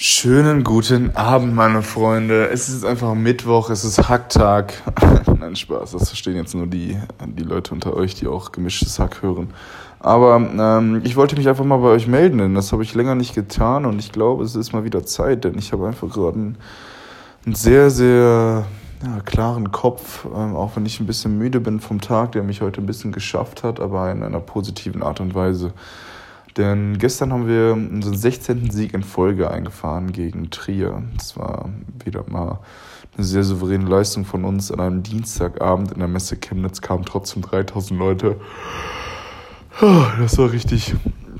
Schönen guten Abend, meine Freunde. Es ist einfach Mittwoch, es ist Hacktag. Nein, Spaß, das verstehen jetzt nur die Leute unter euch, die auch gemischtes Hack hören. Aber ich wollte mich einfach mal bei euch melden, denn das habe ich länger nicht getan und ich glaube, es ist mal wieder Zeit, denn ich habe einfach gerade einen sehr, sehr klaren Kopf, auch wenn ich ein bisschen müde bin vom Tag, der mich heute ein bisschen geschafft hat, aber in einer positiven Art und Weise. Denn gestern haben wir unseren 16. Sieg in Folge eingefahren gegen Trier. Das war wieder mal eine sehr souveräne Leistung von uns. An einem Dienstagabend in der Messe Chemnitz kamen trotzdem 3000 Leute. Das war richtig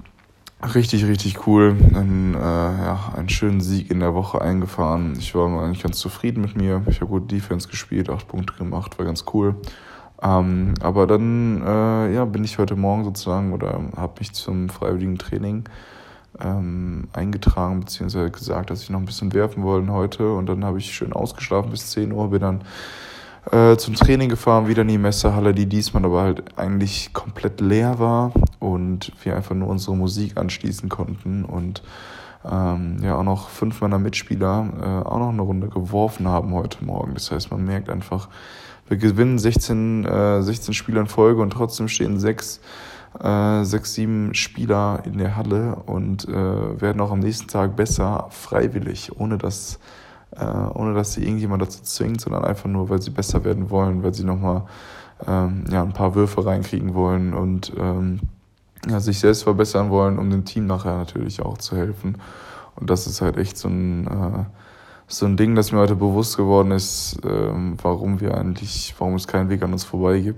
cool. Einen schönen Sieg in der Woche eingefahren. Ich war eigentlich ganz zufrieden mit mir. Ich habe gut Defense gespielt, 8 Punkte gemacht, war ganz cool. Aber dann bin ich heute Morgen sozusagen oder habe mich zum freiwilligen Training eingetragen, beziehungsweise gesagt, dass ich noch ein bisschen werfen wollte heute. Und dann habe ich schön ausgeschlafen bis 10 Uhr, bin dann zum Training gefahren, wieder in die Messehalle, die diesmal aber halt eigentlich komplett leer war und wir einfach nur unsere Musik anschließen konnten und auch noch 5 meiner Mitspieler auch noch eine Runde geworfen haben heute Morgen. Das heißt, man merkt einfach, wir gewinnen 16 Spieler in Folge und trotzdem stehen 6, 7 Spieler in der Halle und werden auch am nächsten Tag besser, freiwillig, ohne dass sie irgendjemand dazu zwingt, sondern einfach nur, weil sie besser werden wollen, weil sie nochmal ein paar Würfe reinkriegen wollen und sich selbst verbessern wollen, um dem Team nachher natürlich auch zu helfen. Und das ist halt echt so ein Ding, das mir heute bewusst geworden ist, warum es keinen Weg an uns vorbei gibt,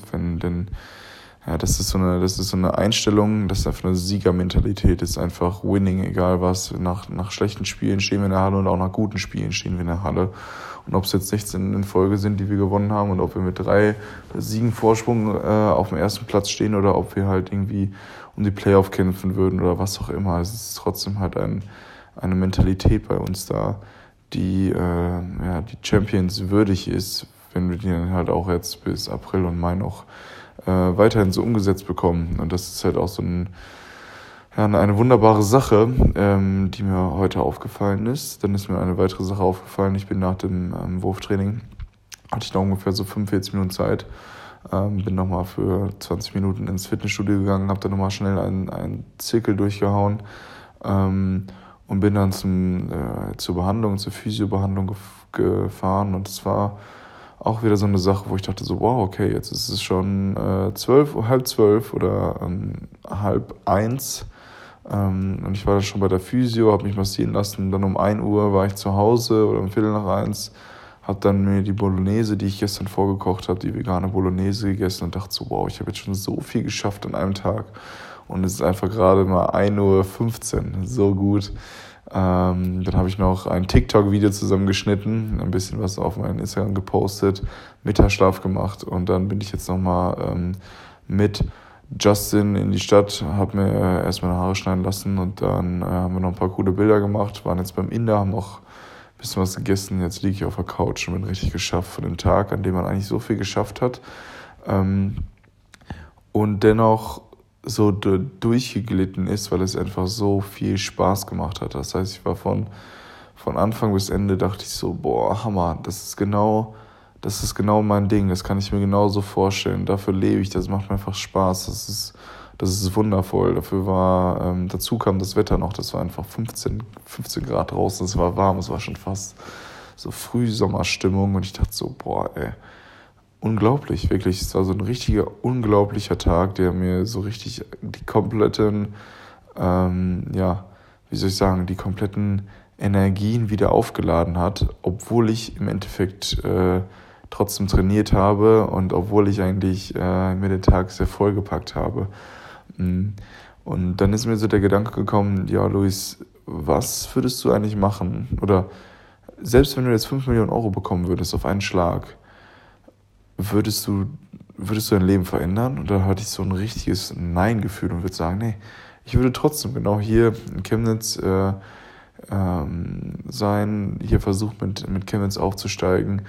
das ist so eine Einstellung, das ist einfach eine Siegermentalität, das ist einfach Winning, egal was. Nach schlechten Spielen stehen wir in der Halle und auch nach guten Spielen stehen wir in der Halle. Und ob es jetzt 16 in Folge sind, die wir gewonnen haben und ob wir mit 3 Siegen Vorsprung auf dem ersten Platz stehen oder ob wir halt irgendwie um die Playoff kämpfen würden oder was auch immer. Es ist trotzdem halt eine Mentalität bei uns da, die Champions würdig ist, wenn wir die dann halt auch jetzt bis April und Mai noch weiterhin so umgesetzt bekommen. Und das ist halt auch so eine wunderbare Sache, die mir heute aufgefallen ist. Dann ist mir eine weitere Sache aufgefallen. Ich bin nach dem Wurftraining, hatte ich noch ungefähr so 45 Minuten Zeit, bin nochmal für 20 Minuten ins Fitnessstudio gegangen, habe dann nochmal schnell einen Zirkel durchgehauen und bin dann zur Physiobehandlung gefahren. Und es war auch wieder so eine Sache, wo ich dachte so, wow, okay, jetzt ist es schon 12 oder 12:30. Und ich war dann schon bei der Physio, habe mich massieren lassen. Dann um 1 Uhr war ich zu Hause oder um 1:15, habe dann mir die Bolognese, die ich gestern vorgekocht habe, die vegane Bolognese gegessen und dachte so, wow, ich habe jetzt schon so viel geschafft an einem Tag. Und es ist einfach gerade mal 1:15 Uhr, so gut. Dann habe ich noch ein TikTok-Video zusammengeschnitten, ein bisschen was auf meinen Instagram gepostet, Mittagsschlaf gemacht und dann bin ich jetzt nochmal mit Justin in die Stadt, habe mir erst meine Haare schneiden lassen und dann haben wir noch ein paar coole Bilder gemacht, waren jetzt beim Inder, haben noch ein bisschen was gegessen, jetzt liege ich auf der Couch und bin richtig geschafft für den Tag, an dem man eigentlich so viel geschafft hat und dennoch so durchgeglitten ist, weil es einfach so viel Spaß gemacht hat. Das heißt, ich war von Anfang bis Ende, dachte ich so, boah, Hammer, das ist genau mein Ding, das kann ich mir genau so vorstellen, dafür lebe ich, das macht mir einfach Spaß, das ist wundervoll. Dazu kam das Wetter noch, das war einfach 15 Grad draußen, es war warm, es war schon fast so Frühsommerstimmung und ich dachte so, boah, ey, unglaublich, wirklich. Es war so ein richtiger, unglaublicher Tag, der mir so richtig die kompletten, die kompletten Energien wieder aufgeladen hat, obwohl ich im Endeffekt trotzdem trainiert habe und obwohl ich eigentlich mir den Tag sehr vollgepackt habe. Und dann ist mir so der Gedanke gekommen, ja, Luis, was würdest du eigentlich machen? Oder selbst wenn du jetzt 5 Millionen Euro bekommen würdest auf einen Schlag, würdest du dein Leben verändern? Und da hatte ich so ein richtiges Nein-Gefühl und würde sagen, nee, ich würde trotzdem genau hier in Chemnitz sein, hier versuchen mit Chemnitz aufzusteigen,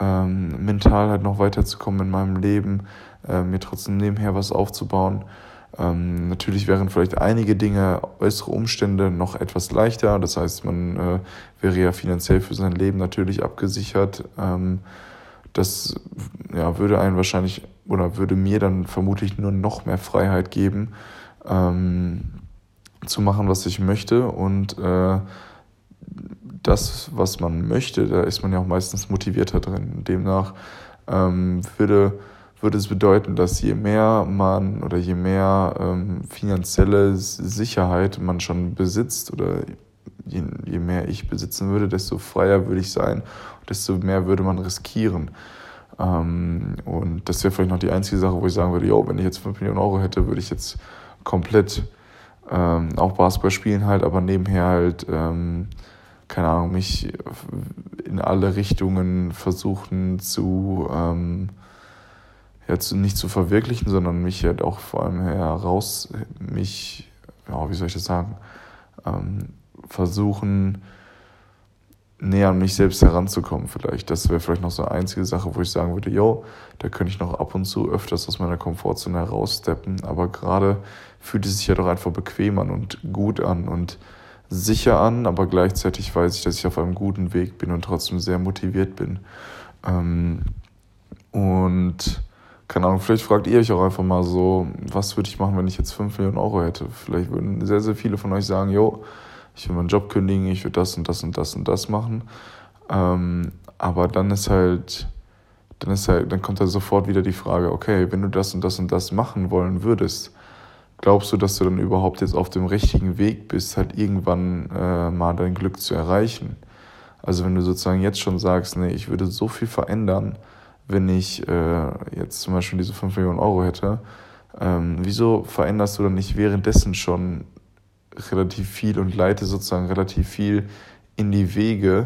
mental halt noch weiterzukommen in meinem Leben, mir trotzdem nebenher was aufzubauen. Natürlich wären vielleicht einige Dinge, äußere Umstände noch etwas leichter. Das heißt, man wäre ja finanziell für sein Leben natürlich abgesichert. Das würde einen wahrscheinlich oder würde mir dann vermutlich nur noch mehr Freiheit geben, zu machen, was ich möchte. Und das, was man möchte, da ist man ja auch meistens motivierter drin. Demnach würde es bedeuten, dass je mehr finanzielle Sicherheit man schon besitzt oder je mehr ich besitzen würde, desto freier würde ich sein, desto mehr würde man riskieren. Und das wäre vielleicht noch die einzige Sache, wo ich sagen würde, wenn ich jetzt 5 Millionen Euro hätte, würde ich jetzt komplett auch Basketball spielen halt, aber nebenher halt, keine Ahnung, mich in alle Richtungen versuchen nicht zu verwirklichen, sondern mich halt auch vor allem versuchen, näher an mich selbst heranzukommen vielleicht. Das wäre vielleicht noch so eine einzige Sache, wo ich sagen würde, da könnte ich noch ab und zu öfters aus meiner Komfortzone heraussteppen, aber gerade fühlt es sich ja doch einfach bequem an und gut an und sicher an, aber gleichzeitig weiß ich, dass ich auf einem guten Weg bin und trotzdem sehr motiviert bin. Und keine Ahnung, vielleicht fragt ihr euch auch einfach mal so, was würde ich machen, wenn ich jetzt 5 Millionen Euro hätte? Vielleicht würden sehr, sehr viele von euch sagen, ich will meinen Job kündigen, ich will das und das und das und das machen. Aber dann kommt da sofort wieder die Frage, okay, wenn du das und das und das machen wollen würdest, glaubst du, dass du dann überhaupt jetzt auf dem richtigen Weg bist, halt irgendwann mal dein Glück zu erreichen? Also wenn du sozusagen jetzt schon sagst, nee, ich würde so viel verändern, wenn ich jetzt zum Beispiel diese 5 Millionen Euro hätte, wieso veränderst du dann nicht währenddessen schon relativ viel und leitest sozusagen relativ viel in die Wege,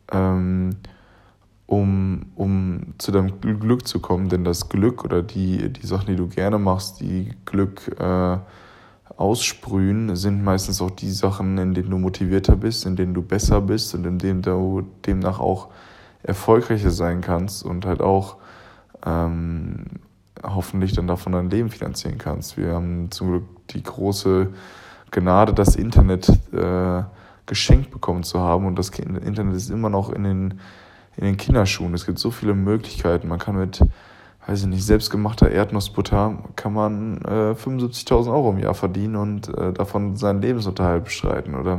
um zu deinem Glück zu kommen? Denn das Glück oder die Sachen, die du gerne machst, die Glück aussprühen, sind meistens auch die Sachen, in denen du motivierter bist, in denen du besser bist und in denen du demnach auch erfolgreicher sein kannst und halt auch hoffentlich dann davon dein Leben finanzieren kannst. Wir haben zum Glück die große Gnade, das Internet geschenkt bekommen zu haben, und das Internet ist immer noch in den Kinderschuhen. Es gibt so viele Möglichkeiten. Man kann mit, selbstgemachter Erdnussbutter kann man 75.000 Euro im Jahr verdienen und davon seinen Lebensunterhalt bestreiten. Oder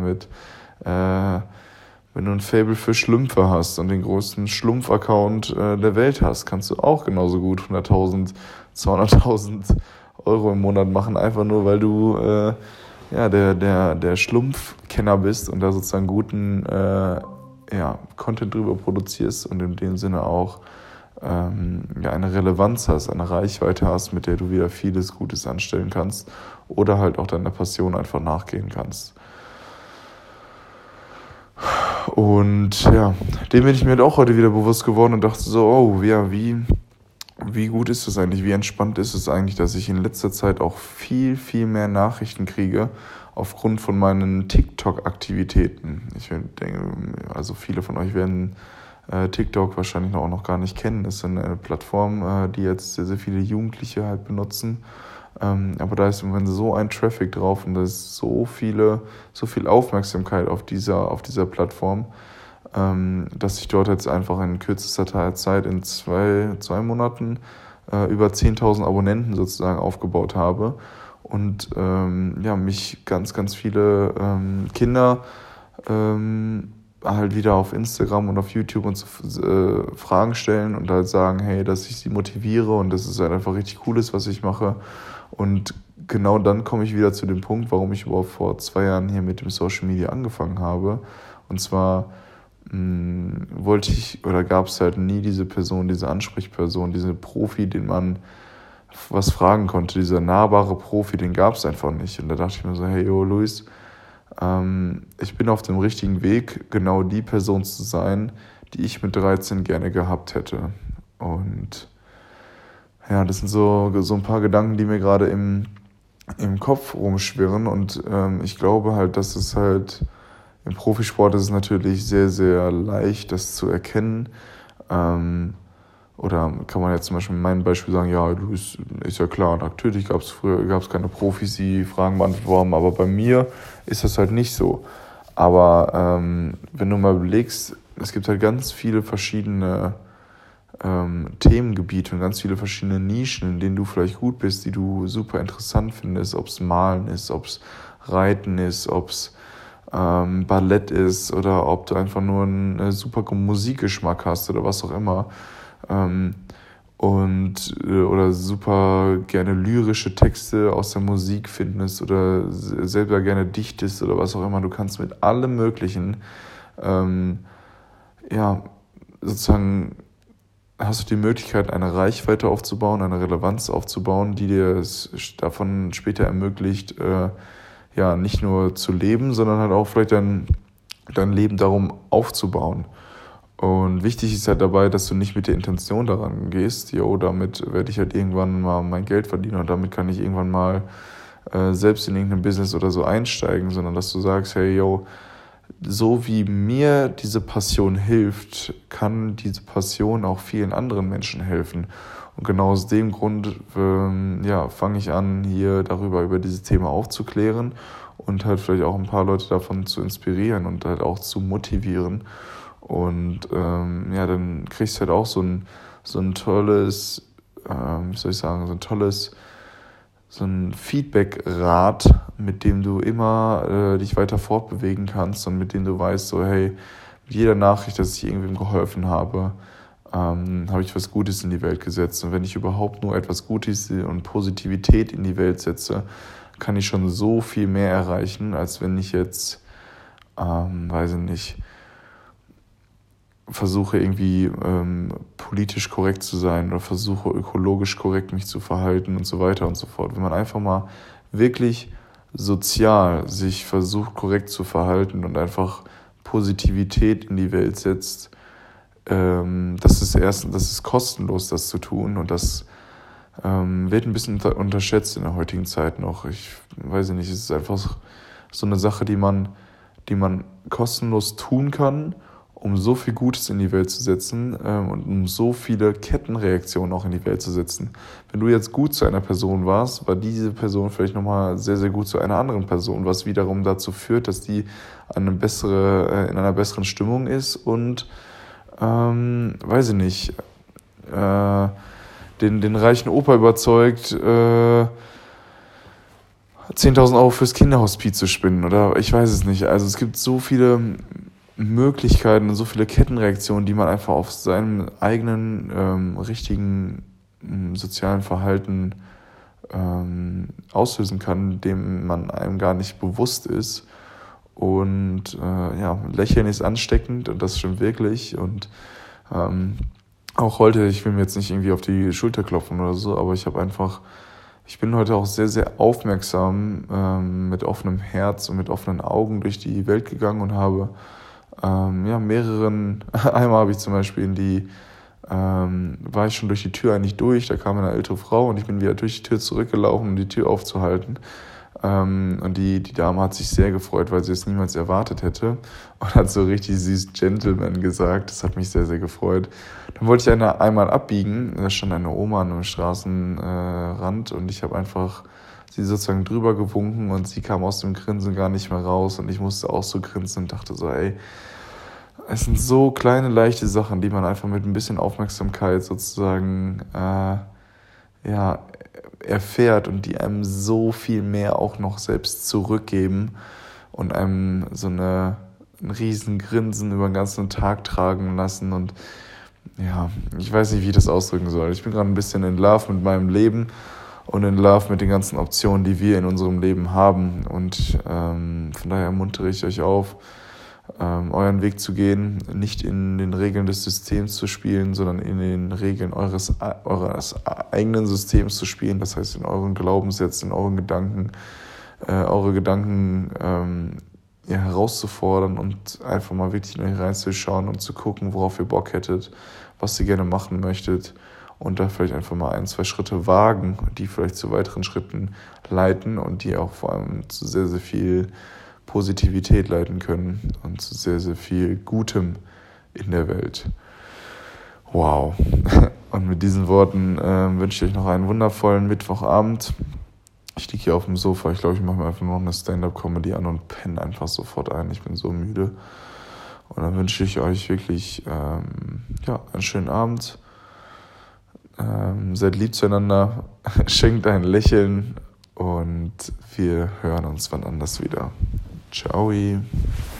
wenn du ein Faible für Schlümpfe hast und den größten Schlumpf-Account der Welt hast, kannst du auch genauso gut 100.000, 200.000 Euro im Monat machen, einfach nur, weil du der Schlumpfkenner bist und da sozusagen guten Content drüber produzierst und in dem Sinne auch eine Relevanz hast, eine Reichweite hast, mit der du wieder vieles Gutes anstellen kannst oder halt auch deiner Passion einfach nachgehen kannst. Und dem bin ich mir halt auch heute wieder bewusst geworden und dachte so, wie gut ist das eigentlich, wie entspannt ist es eigentlich, dass ich in letzter Zeit auch viel, viel mehr Nachrichten kriege aufgrund von meinen TikTok-Aktivitäten. Ich denke, also viele von euch werden TikTok wahrscheinlich auch noch gar nicht kennen. Das ist eine Plattform, die jetzt sehr, sehr viele Jugendliche halt benutzen. Aber da ist im Moment so ein Traffic drauf und da ist so viel Aufmerksamkeit auf dieser Plattform, dass ich dort jetzt einfach in kürzester Zeit in zwei Monaten über 10.000 Abonnenten sozusagen aufgebaut habe und mich ganz, ganz viele Kinder halt wieder auf Instagram und auf YouTube und so Fragen stellen und halt sagen, hey, dass ich sie motiviere und dass es halt einfach richtig cool ist, was ich mache. Und genau dann komme ich wieder zu dem Punkt, warum ich überhaupt vor 2 Jahren hier mit dem Social Media angefangen habe. Und zwar gab es halt nie diese Person, diese Ansprechperson, diese Profi, den man was fragen konnte, dieser nahbare Profi, den gab es einfach nicht. Und da dachte ich mir so, hey, Luis, ich bin auf dem richtigen Weg, genau die Person zu sein, die ich mit 13 gerne gehabt hätte. Und das sind so ein paar Gedanken, die mir gerade im Kopf rumschwirren. Und ich glaube halt, dass es halt im Profisport ist es natürlich sehr, sehr leicht, das zu erkennen. Oder kann man jetzt zum Beispiel in meinem Beispiel sagen, ja, du ist ja klar, natürlich früher gab's keine Profis, die Fragen beantwortet haben, aber bei mir ist das halt nicht so. Aber wenn du mal überlegst, es gibt halt ganz viele verschiedene Themengebiete und ganz viele verschiedene Nischen, in denen du vielleicht gut bist, die du super interessant findest, ob es Malen ist, ob es Reiten ist, ob es Ballett ist oder ob du einfach nur einen super Musikgeschmack hast oder was auch immer. Oder super gerne lyrische Texte aus der Musik findest oder selber gerne dichtest oder was auch immer. Du kannst mit allem Möglichen, sozusagen hast du die Möglichkeit, eine Reichweite aufzubauen, eine Relevanz aufzubauen, die dir es davon später ermöglicht, nicht nur zu leben, sondern halt auch vielleicht dein Leben darum aufzubauen. Und wichtig ist halt dabei, dass du nicht mit der Intention daran gehst, damit werde ich halt irgendwann mal mein Geld verdienen und damit kann ich irgendwann mal selbst in irgendein Business oder so einsteigen, sondern dass du sagst, hey, so wie mir diese Passion hilft, kann diese Passion auch vielen anderen Menschen helfen. Und genau aus dem Grund fange ich an, hier über dieses Thema aufzuklären und halt vielleicht auch ein paar Leute davon zu inspirieren und halt auch zu motivieren. Und dann kriegst du halt auch so ein tolles, so ein Feedback-Rad, mit dem du immer dich weiter fortbewegen kannst und mit dem du weißt, so hey, mit jeder Nachricht, dass ich irgendwem geholfen habe, habe ich was Gutes in die Welt gesetzt. Und wenn ich überhaupt nur etwas Gutes und Positivität in die Welt setze, kann ich schon so viel mehr erreichen, als wenn ich jetzt, versuche irgendwie politisch korrekt zu sein oder versuche ökologisch korrekt mich zu verhalten und so weiter und so fort. Wenn man einfach mal wirklich sozial sich versucht korrekt zu verhalten und einfach Positivität in die Welt setzt, das ist kostenlos, das zu tun und das wird ein bisschen unterschätzt in der heutigen Zeit noch. Ich weiß nicht, es ist einfach so eine Sache, die man kostenlos tun kann, um so viel Gutes in die Welt zu setzen und um so viele Kettenreaktionen auch in die Welt zu setzen. Wenn du jetzt gut zu einer Person warst, war diese Person vielleicht nochmal sehr, sehr gut zu einer anderen Person, was wiederum dazu führt, dass die in einer besseren Stimmung ist und, den reichen Opa überzeugt, 10.000 Euro fürs Kinderhospiz zu spinnen oder ich weiß es nicht. Also es gibt so viele Möglichkeiten und so viele Kettenreaktionen, die man einfach auf seinem eigenen richtigen sozialen Verhalten auslösen kann, dem man einem gar nicht bewusst ist. Und Lächeln ist ansteckend und das stimmt wirklich. Und auch heute, ich will mir jetzt nicht irgendwie auf die Schulter klopfen oder so, aber ich bin heute auch sehr, sehr aufmerksam mit offenem Herz und mit offenen Augen durch die Welt gegangen und habe einmal habe ich zum Beispiel war ich schon durch die Tür eigentlich durch, da kam eine ältere Frau und ich bin wieder durch die Tür zurückgelaufen, um die Tür aufzuhalten. Und die Dame hat sich sehr gefreut, weil sie es niemals erwartet hätte und hat so richtig süß Gentleman gesagt. Das hat mich sehr, sehr gefreut. Dann wollte ich einmal abbiegen, da stand eine Oma an einem Straßenrand und ich habe einfach sie sozusagen drüber gewunken und sie kam aus dem Grinsen gar nicht mehr raus und ich musste auch so grinsen und dachte so, ey, es sind so kleine, leichte Sachen, die man einfach mit ein bisschen Aufmerksamkeit sozusagen erfährt und die einem so viel mehr auch noch selbst zurückgeben und einem so ein riesen Grinsen über den ganzen Tag tragen lassen und ich weiß nicht, wie ich das ausdrücken soll. Ich bin gerade ein bisschen in Love mit meinem Leben und in Love mit den ganzen Optionen, die wir in unserem Leben haben und von daher ermuntere ich euch auf, euren Weg zu gehen, nicht in den Regeln des Systems zu spielen, sondern in den Regeln eures eigenen Systems zu spielen, das heißt in euren Glaubenssätzen, in euren Gedanken, eure Gedanken herauszufordern und einfach mal wirklich in euch reinzuschauen und zu gucken, worauf ihr Bock hättet, was ihr gerne machen möchtet und da vielleicht einfach mal 1-2 Schritte wagen, die vielleicht zu weiteren Schritten leiten und die auch vor allem zu sehr, sehr viel Positivität leiten können und zu sehr, sehr viel Gutem in der Welt. Wow. Und mit diesen Worten wünsche ich euch noch einen wundervollen Mittwochabend. Ich liege hier auf dem Sofa. Ich glaube, ich mache mir einfach nur noch eine Stand-Up-Comedy an und penne einfach sofort ein. Ich bin so müde. Und dann wünsche ich euch wirklich einen schönen Abend. Seid lieb zueinander. Schenkt ein Lächeln. Und wir hören uns wann anders wieder. Ciao.